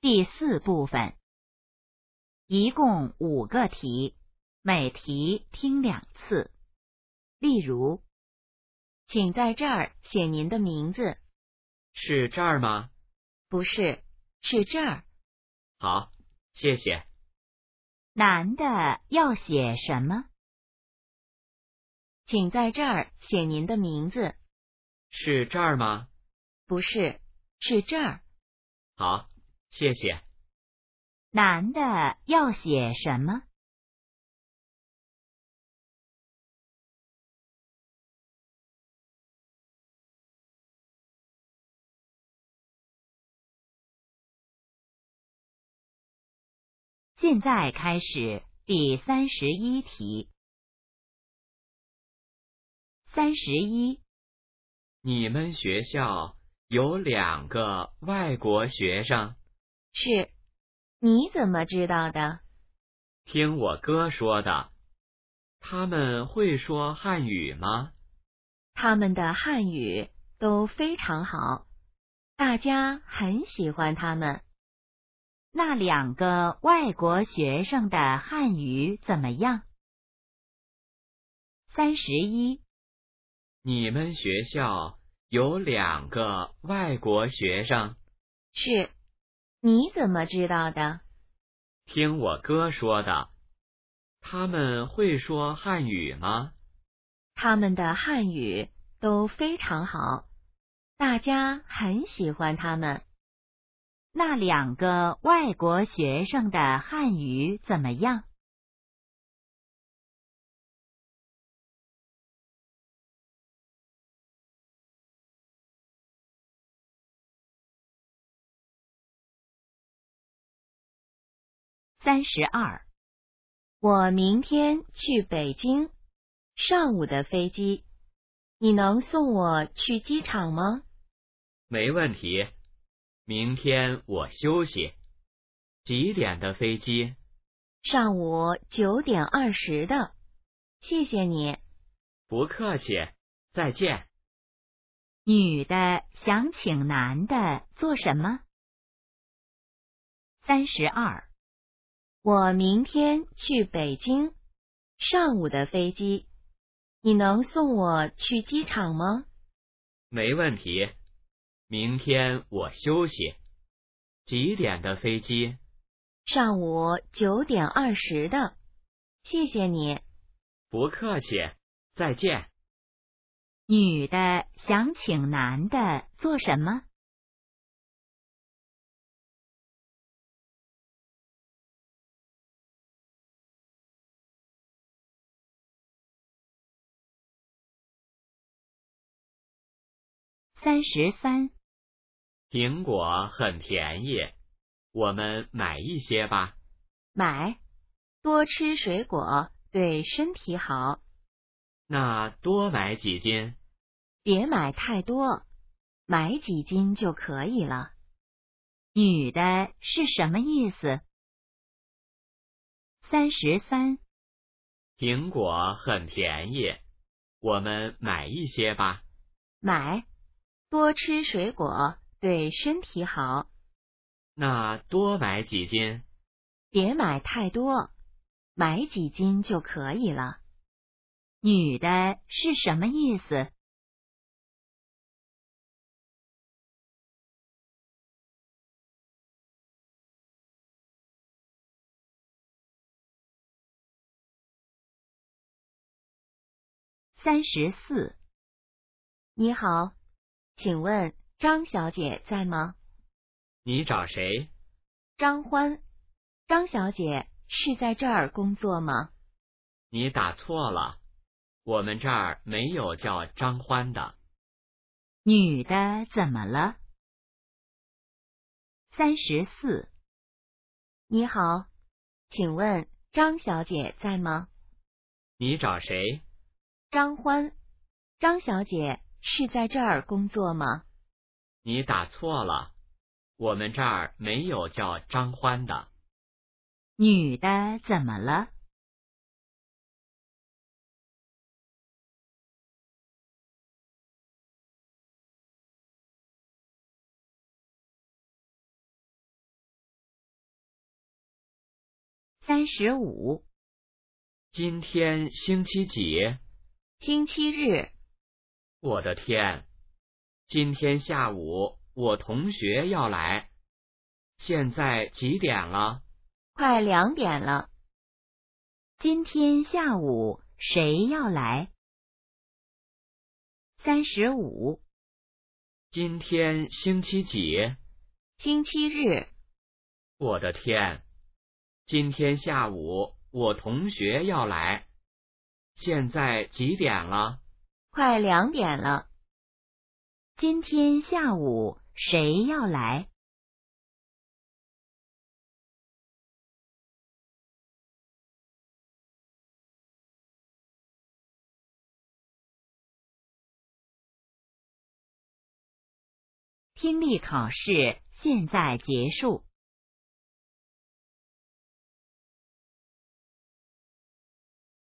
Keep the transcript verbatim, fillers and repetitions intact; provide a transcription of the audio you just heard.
第四部分，一共五个题，每题听两次。例如，请在这儿写您的名字。 是这儿吗？ 不是，是这儿。 好，谢谢。 男的要写什么？请在这儿写您的名字。 是这儿吗？ 不是，是这儿。 好，谢谢。 男的要写什么？现在开始第三十一题。三十一， 你们学校有两个外国学生？ 是，你怎么知道的？ 听我哥说的。他们会说汉语吗？ 他们的汉语都非常好，大家很喜欢他们。那两个外国学生的汉语怎么样？三十一， 你们学校有两个外国学生？ 是，你怎么知道的？ 听我哥说的。他们会说汉语吗？ 他们的汉语都非常好，大家很喜欢他们。那两个外国学生的汉语怎么样？三十二，我明天去北京，上午的飞机，你能送我去机场吗？ 没问题。明天我休息。几点的飞机？ 上午九点二十的。谢谢你。 不客气，再见。 女的想请男的做什么？三十二，我明天去北京，上午的飞机，你能送我去机场吗？ 没问题。明天我休息。几点的飞机？ 上午九点二十的。谢谢你。 不客气，再见。 女的想请男的做什么？三十三， 苹果很便宜，我们买一些吧。 买，多吃水果对身体好。 那多买几斤？ 别买太多，买几斤就可以了。女的是什么意思？三十三， 苹果很便宜，我们买一些吧。 买，多吃水果对身体好。 那多买几斤？ 别买太多，买几斤就可以了。女的是什么意思？三十四，你好，请问张小姐在吗？ 你找谁？ 张欢，张小姐是在这儿工作吗？ 你打错了，我们这儿没有叫张欢的。 女的怎么了？三十四，你好，请问张小姐在吗？ 你找谁？ 张欢，张小姐是在这儿工作吗？ 你打错了，我们这儿没有叫张欢的。 女的怎么了？ 三十五， 今天星期几？ 星期日。 我的天，今天下午我同学要来。现在几点了？ 快两点了。今天下午谁要来？三十五， 今天星期几？ 星期日。 我的天，今天下午我同学要来。现在几点了？ 快两点了。今天下午谁要来？听力考试现在结束。